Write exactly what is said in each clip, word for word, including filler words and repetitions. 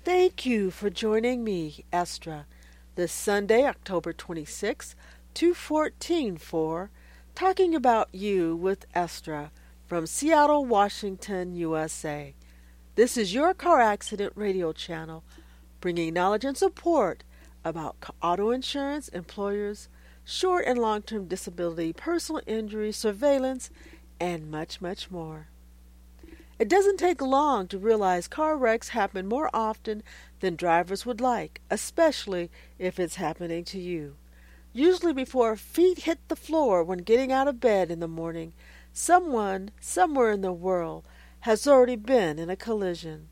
Thank you for joining me, Estra, this Sunday, October twenty-sixth, two fourteen for Talking About You with Estra from Seattle, Washington, U S A. This is your car accident radio channel, bringing knowledge and support about auto insurance, employers, short and long-term disability, personal injury, surveillance, and much, much more. It doesn't take long to realize car wrecks happen more often than drivers would like, especially if it's happening to you. Usually before feet hit the floor when getting out of bed in the morning, someone, somewhere in the world, has already been in a collision.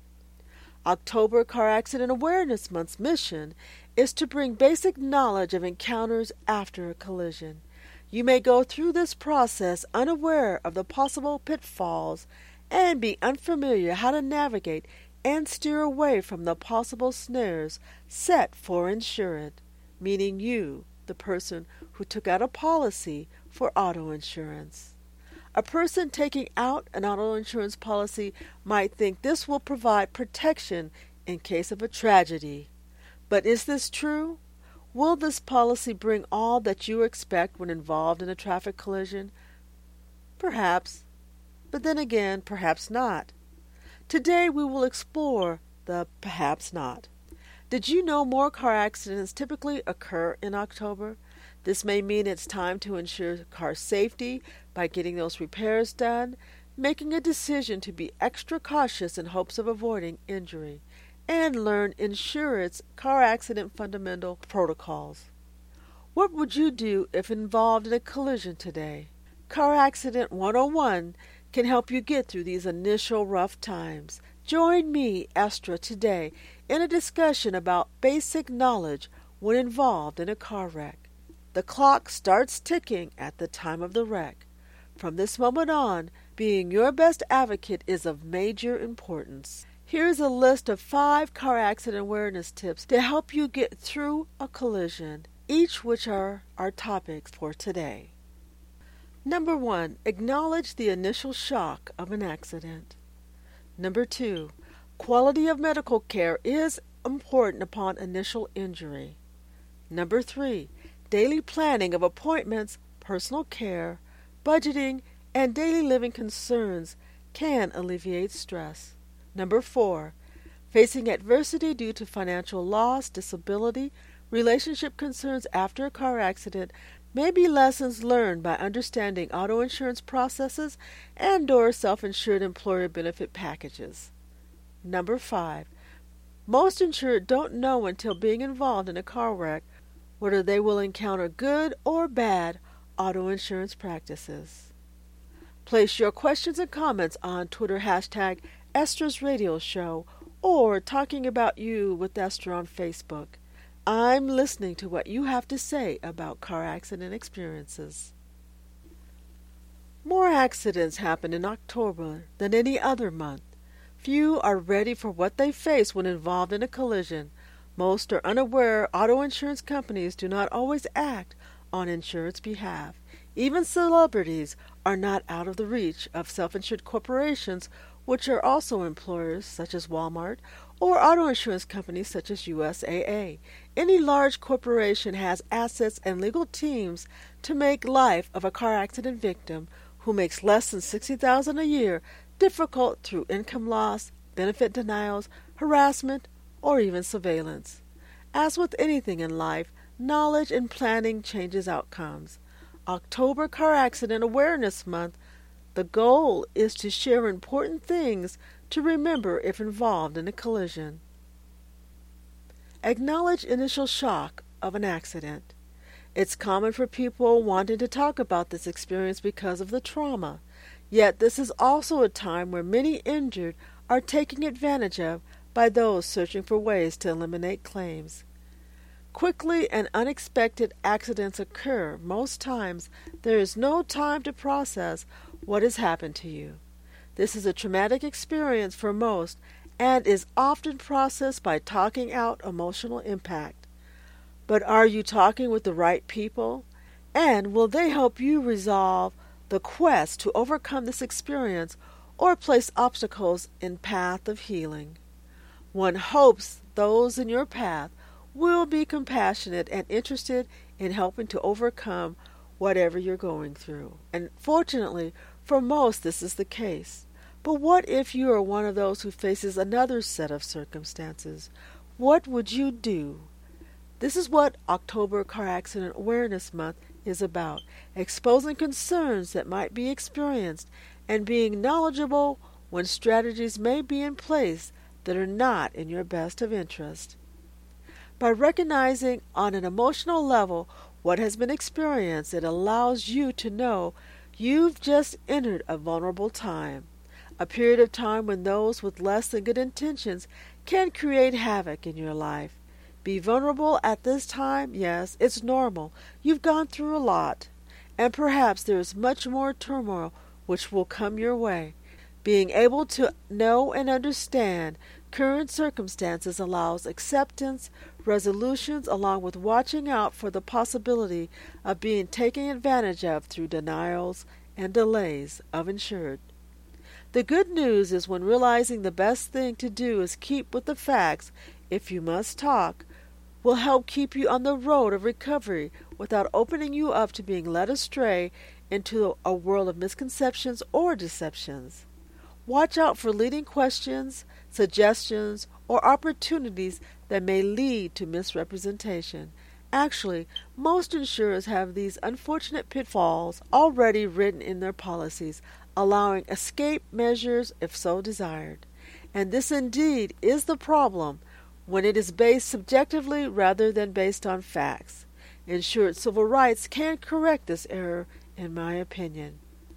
October Car Accident Awareness Month's mission is to bring basic knowledge of encounters after a collision. You may go through this process unaware of the possible pitfalls and be unfamiliar how to navigate and steer away from the possible snares set for insured, meaning you, the person who took out a policy for auto insurance. A person taking out an auto insurance policy might think this will provide protection in case of a tragedy. But is this true? Will this policy bring all that you expect when involved in a traffic collision? Perhaps. But then again, perhaps not. Today we will explore the perhaps not. Did you know more car accidents typically occur in October? This may mean it's time to ensure car safety by getting those repairs done, making a decision to be extra cautious in hopes of avoiding injury, and learn insurance car accident fundamental protocols. What would you do if involved in a collision today? Car Accident one oh one can help you get through these initial rough times. Join me, Estra, today in a discussion about basic knowledge when involved in a car wreck. The clock starts ticking at the time of the wreck. From this moment on, being your best advocate is of major importance. Here's a list of five car accident awareness tips to help you get through a collision, each which are our topics for today. Number one, acknowledge the initial shock of an accident. Number two, quality of medical care is important upon initial injury. Number three, daily planning of appointments, personal care, budgeting, and daily living concerns can alleviate stress. Number four, facing adversity due to financial loss, disability, relationship concerns after a car accident may be lessons learned by understanding auto insurance processes and or self-insured employer benefit packages. Number five, most insured don't know until being involved in a car wreck whether they will encounter good or bad auto insurance practices. Place your questions and comments on Twitter hashtag Estra's Radio Show or Talking About You with Estra on Facebook. I'm listening to what you have to say about car accident experiences. More accidents happen in October than any other month. Few are ready for what they face when involved in a collision. Most are unaware auto insurance companies do not always act on insurance behalf. Even celebrities are not out of the reach of self-insured corporations, which are also employers such as Walmart, or auto insurance companies such as U S A A. Any large corporation has assets and legal teams to make life of a car accident victim who makes less than sixty thousand dollars a year difficult through income loss, benefit denials, harassment, or even surveillance. As with anything in life, knowledge and planning changes outcomes. October Car Accident Awareness Month, the goal is to share important things to remember if involved in a collision. Acknowledge initial shock of an accident. It's common for people wanting to talk about this experience because of the trauma. Yet this is also a time where many injured are taken advantage of by those searching for ways to eliminate claims. Quickly and unexpected accidents occur. Most times there is no time to process what has happened to you. This is a traumatic experience for most and is often processed by talking out emotional impact. But are you talking with the right people? And will they help you resolve the quest to overcome this experience or place obstacles in path of healing? One hopes those in your path will be compassionate and interested in helping to overcome whatever you're going through. And fortunately, for most, this is the case. But what if you are one of those who faces another set of circumstances? What would you do? This is what October Car Accident Awareness Month is about, exposing concerns that might be experienced and being knowledgeable when strategies may be in place that are not in your best of interest. By recognizing on an emotional level what has been experienced, it allows you to know you've just entered a vulnerable time, a period of time when those with less than good intentions can create havoc in your life. Be vulnerable at this time? Yes, it's normal. You've gone through a lot, and perhaps there is much more turmoil which will come your way. Being able to know and understand current circumstances allows acceptance, resolutions, along with watching out for the possibility of being taken advantage of through denials and delays of insured. The good news is when realizing the best thing to do is keep with the facts, if you must talk, will help keep you on the road of recovery without opening you up to being led astray into a world of misconceptions or deceptions. Watch out for leading questions, suggestions, or opportunities that may lead to misrepresentation. Actually, most insurers have these unfortunate pitfalls already written in their policies, allowing escape measures if so desired. And this indeed is the problem when it is based subjectively rather than based on facts. Insured civil rights can correct this error, in my opinion.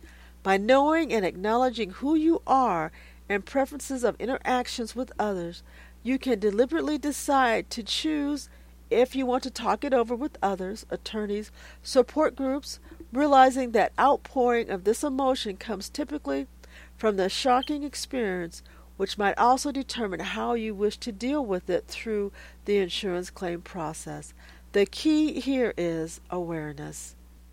By knowing and acknowledging who you are and preferences of interactions with others, you can deliberately decide to choose if you want to talk it over with others, attorneys, support groups, realizing that outpouring of this emotion comes typically from the shocking experience, which might also determine how you wish to deal with it through the insurance claim process. The key here is awareness.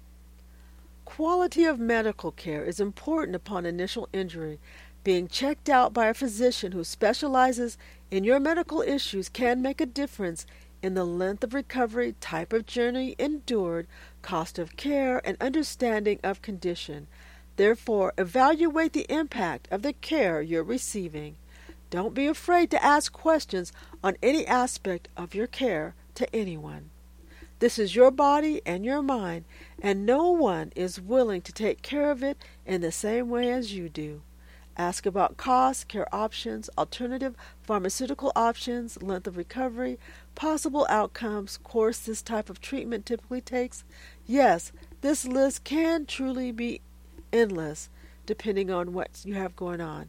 Quality of medical care is important upon initial injury. Being checked out by a physician who specializes in your medical issues can make a difference in the length of recovery, type of journey endured, cost of care, and understanding of condition. Therefore, evaluate the impact of the care you're receiving. Don't be afraid to ask questions on any aspect of your care to anyone. This is your body and your mind, and no one is willing to take care of it in the same way as you do. Ask about costs, care options, alternative pharmaceutical options, length of recovery, possible outcomes, course this type of treatment typically takes. Yes, this list can truly be endless, depending on what you have going on.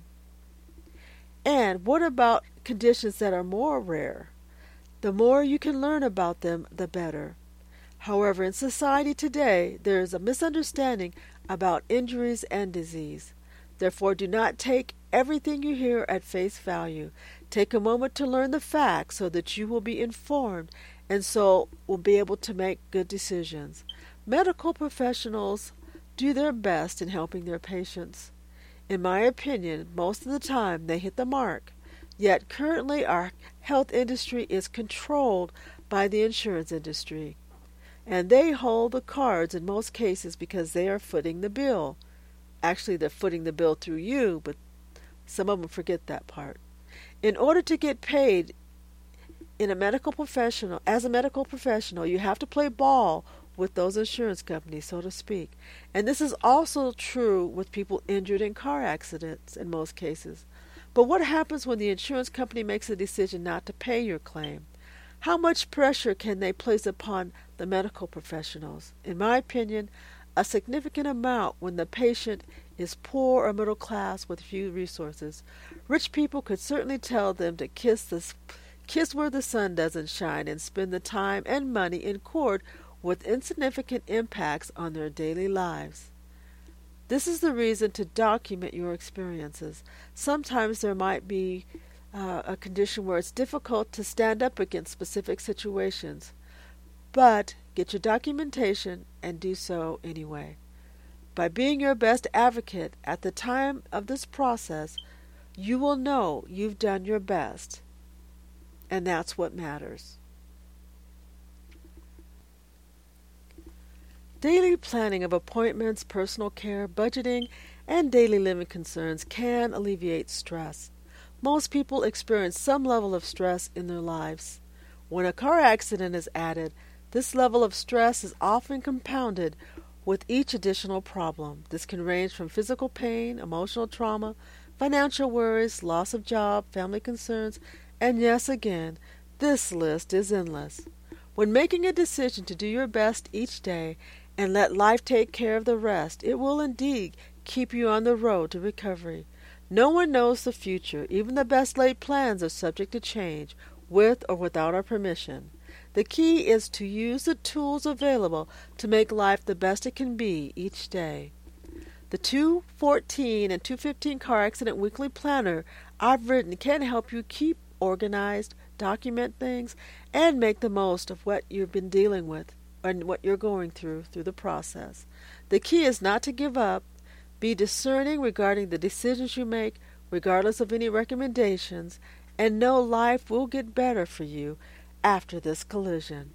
And what about conditions that are more rare? The more you can learn about them, the better. However, in society today, there is a misunderstanding about injuries and disease. Therefore, do not take everything you hear at face value. Take a moment to learn the facts so that you will be informed and so will be able to make good decisions. Medical professionals do their best in helping their patients. In my opinion, most of the time they hit the mark. Yet currently our health industry is controlled by the insurance industry. And they hold the cards in most cases because they are footing the bill. Actually, they're footing the bill through you, but some of them forget that part. In order to get paid in a medical professional, as a medical professional, you have to play ball with those insurance companies, so to speak. And this is also true with people injured in car accidents in most cases. But what happens when the insurance company makes a decision not to pay your claim? How much pressure can they place upon the medical professionals? In my opinion, a significant amount when the patient is poor or middle class with few resources. Rich people could certainly tell them to kiss the, kiss where the sun doesn't shine and spend the time and money in court with insignificant impacts on their daily lives. This is the reason to document your experiences. Sometimes there might be uh, a condition where it's difficult to stand up against specific situations, but get your documentation and do so anyway. By being your best advocate at the time of this process, you will know you've done your best. and that's what matters. Daily planning of appointments, personal care, budgeting, and daily living concerns can alleviate stress. Most people experience some level of stress in their lives. When a car accident is added, this level of stress is often compounded with each additional problem. This can range from physical pain, emotional trauma, financial worries, loss of job, family concerns, and yes, again, this list is endless. When making a decision to do your best each day and let life take care of the rest, it will indeed keep you on the road to recovery. No one knows the future. Even the best laid plans are subject to change, with or without our permission. The key is to use the tools available to make life the best it can be each day. The two fourteen and two fifteen Car Accident Weekly Planner I've written can help you keep organized, document things, and make the most of what you've been dealing with and what you're going through through the process. The key is not to give up. Be discerning regarding the decisions you make, regardless of any recommendations, and know life will get better for you after this collision.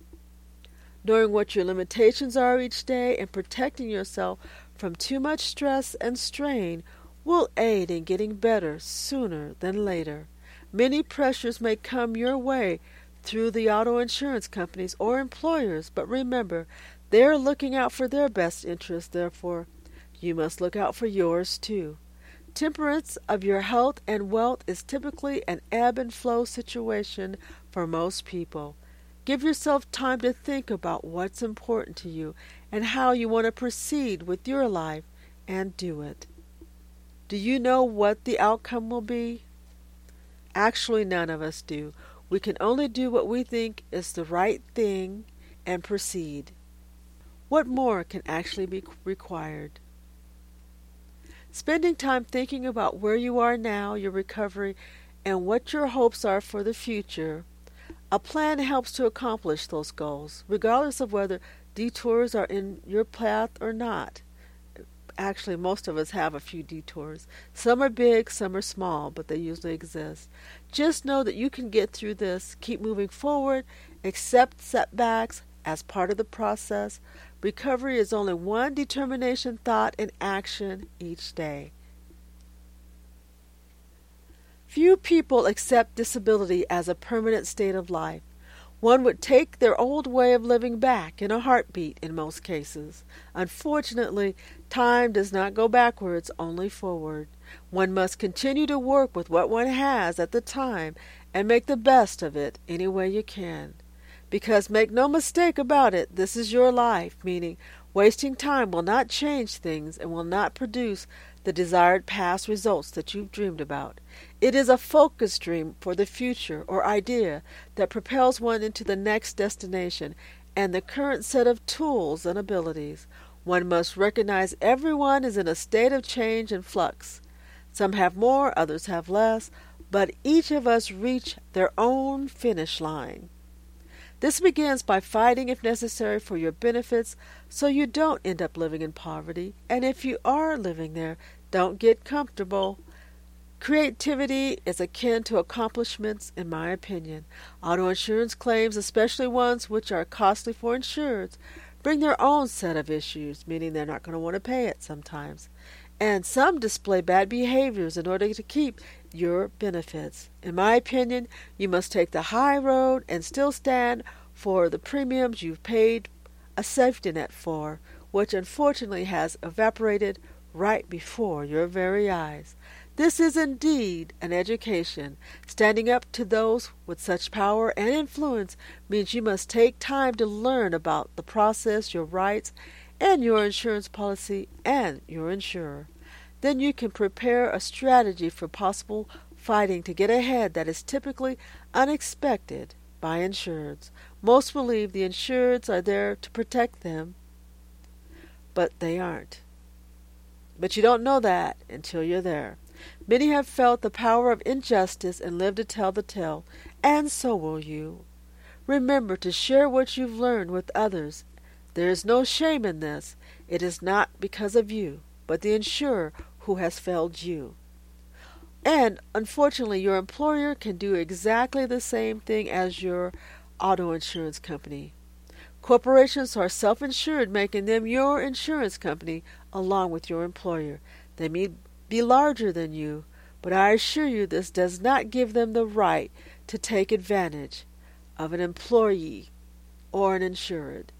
Knowing what your limitations are each day and protecting yourself from too much stress and strain will aid in getting better sooner than later. Many pressures may come your way through the auto insurance companies or employers, but remember, they are looking out for their best interests, therefore, you must look out for yours too. Temperance of your health and wealth is typically an ebb and flow situation for most people. Give yourself time to think about what's important to you and how you want to proceed with your life, and do it. Do you know what the outcome will be? Actually, none of us do. We can only do what we think is the right thing and proceed. What more can actually be required? Spending time thinking about where you are now, your recovery, and what your hopes are for the future. A plan helps to accomplish those goals, regardless of whether detours are in your path or not. Actually, most of us have a few detours. Some are big, some are small, but they usually exist. Just know that you can get through this. Keep moving forward. Accept setbacks as part of the process. Recovery is only one determination, thought, and action each day. Few people accept disability as a permanent state of life. One would take their old way of living back in a heartbeat in most cases. Unfortunately, time does not go backwards, only forward. One must continue to work with what one has at the time and make the best of it any way you can. Because make no mistake about it, this is your life, meaning wasting time will not change things and will not produce the desired past results that you've dreamed about. It is a focused dream for the future or idea that propels one into the next destination and the current set of tools and abilities. One must recognize everyone is in a state of change and flux. Some have more, others have less, but each of us reach their own finish line. This begins by fighting if necessary for your benefits so you don't end up living in poverty. And if you are living there, don't get comfortable. Creativity is akin to accomplishments, in my opinion. Auto insurance claims, especially ones which are costly for insureds, bring their own set of issues, meaning they're not going to want to pay it sometimes. And some display bad behaviors in order to keep your benefits. In my opinion, you must take the high road and still stand for the premiums you've paid a safety net for, which unfortunately has evaporated right before your very eyes. This is indeed an education. Standing up to those with such power and influence means you must take time to learn about the process, your rights, and your insurance policy and your insurer. Then you can prepare a strategy for possible fighting to get ahead that is typically unexpected by insureds. Most believe the insureds are there to protect them, but they aren't. But you don't know that until you're there. Many have felt the power of injustice and lived to tell the tale, and so will you. Remember to share what you've learned with others. There is no shame in this. It is not because of you, but the insurer who has failed you. And unfortunately, your employer can do exactly the same thing as your auto insurance company. Corporations are self-insured, making them your insurance company along with your employer. They may be larger than you, but I assure you this does not give them the right to take advantage of an employee or an insured.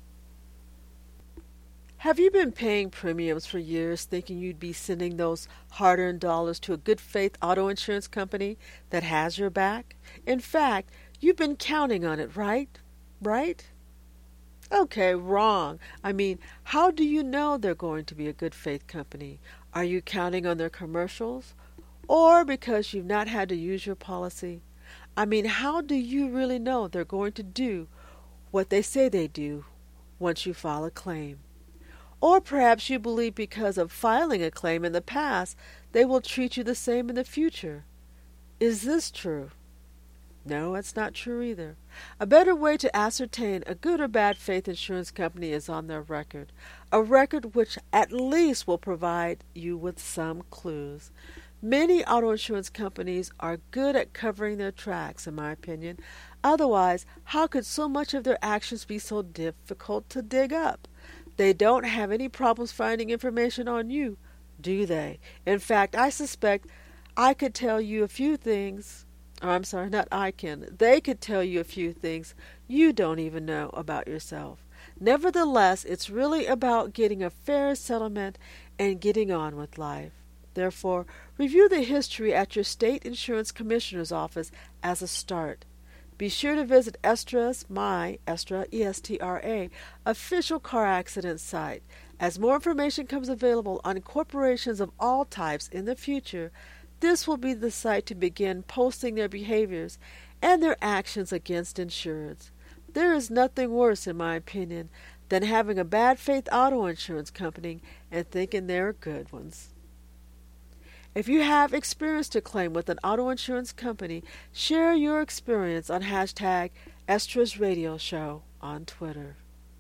Have you been paying premiums for years thinking you'd be sending those hard-earned dollars to a good faith auto insurance company that has your back? In fact, you've been counting on it, right? Right? Okay, wrong. I mean, how do you know they're going to be a good faith company? Are you counting on their commercials? Or because you've not had to use your policy? I mean, how do you really know they're going to do what they say they do once you file a claim? Or perhaps you believe because of filing a claim in the past, they will treat you the same in the future. Is this true? No, that's not true either. A better way to ascertain a good or bad faith insurance company is on their record, a record which at least will provide you with some clues. Many auto insurance companies are good at covering their tracks, in my opinion. Otherwise, how could so much of their actions be so difficult to dig up? They don't have any problems finding information on you, do they? In fact, I suspect I could tell you a few things, or I'm sorry, not I can, they could tell you a few things you don't even know about yourself. Nevertheless, it's really about getting a fair settlement and getting on with life. Therefore, review the history at your state insurance commissioner's office as a start. Be sure to visit Estra's, my, Estra, E S T R A, official car accident site. As more information comes available on corporations of all types in the future, this will be the site to begin posting their behaviors and their actions against insureds. There is nothing worse, in my opinion, than having a bad faith auto insurance company and thinking they're good ones. If you have experience to claim with an auto insurance company, share your experience on hashtag Estra's Radio Show on Twitter.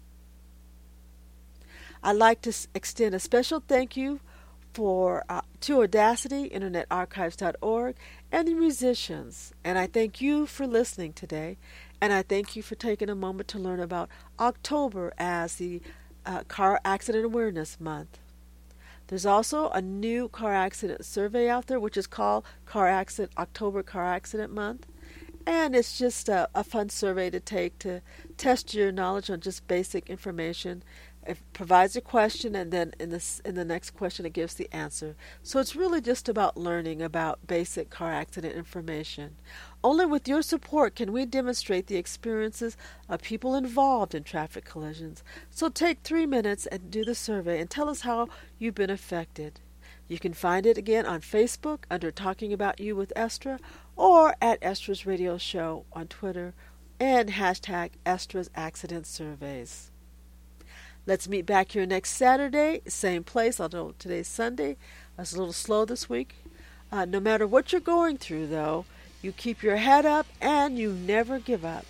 I'd like to extend a special thank you for uh, to Audacity, internet archives dot org, and the musicians. And I thank you for listening today. And I thank you for taking a moment to learn about October as the uh, Car Accident Awareness Month. There's also a new car accident survey out there, which is called Car Accident October Car Accident Month. And it's just a, a fun survey to take to test your knowledge on just basic information. It provides a question, and then in this in the next question it gives the answer. So it's really just about learning about basic car accident information. Only with your support can we demonstrate the experiences of people involved in traffic collisions. So take three minutes and do the survey and tell us how you've been affected. You can find it again on Facebook under Talking About You with Estra, or at Estra's Radio Show on Twitter, and hashtag Estra's Accident Surveys. Let's meet back here next Saturday, same place, although today's Sunday. I was a little slow this week. Uh, no matter what you're going through, though, you keep your head up and you never give up.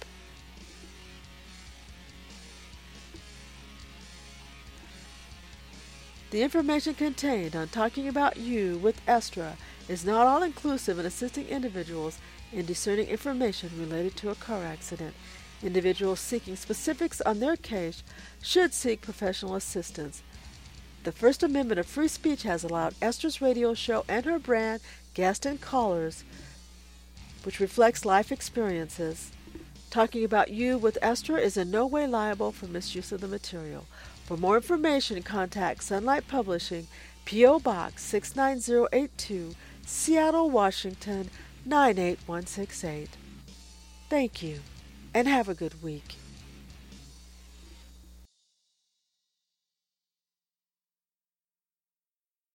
The information contained on Talking About You with Estra is not all-inclusive in assisting individuals in discerning information related to a car accident. Individuals seeking specifics on their case should seek professional assistance. The First Amendment of free speech has allowed Estra's Radio Show and her brand, guests and callers, which reflects life experiences. Talking About You with Estra is in no way liable for misuse of the material. For more information, contact Sunlight Publishing, P O. Box six nine zero eight two, Seattle, Washington nine eight one six eight. Thank you, and have a good week.